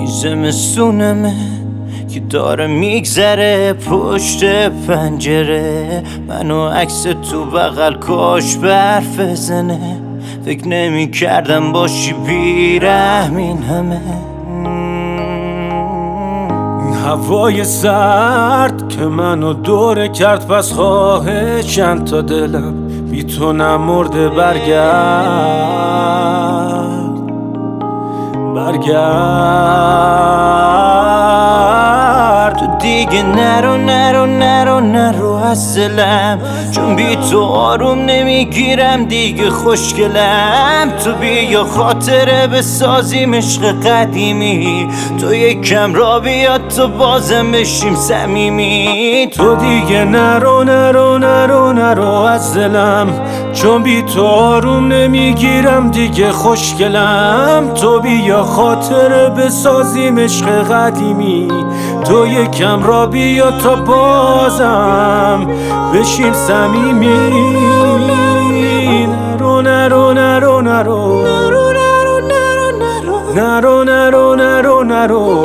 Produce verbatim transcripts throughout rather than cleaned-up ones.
زمستونمه که داره میگذره پشت پنجره، منو عکس تو بغل کاش برف بزنه. فکر نمی کردم باشی بیرحم این همه. این هوای سرد که منو دوره کرد، پس خواهشم تا دلم بی تو نمرده. برگرد برگرد تو دیگه نرو نرو نرو نرو از دلم، چون بی تو آروم نمیگیرم دیگه خوشگلم. تو بیا خاطره بسازیم عشق قدیمی، تو یکم را بیاد تو بازم بشیم صمیمی. تو دیگه نرو نرو نرو نرو از دلم، چون بی تو آروم نمیگیرم دیگه خوشگلم. تو بیا خاطره بسازیم عشق قدیمی، تو یکم را بیا تا بازم بشیم صمیمی. نرو نرو نرو نرو نرو نرو نرو نرو نرو نرو نرو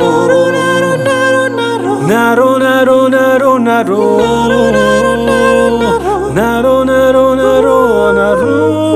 نرو نرو نرو نرو نرو نرو نرو نرو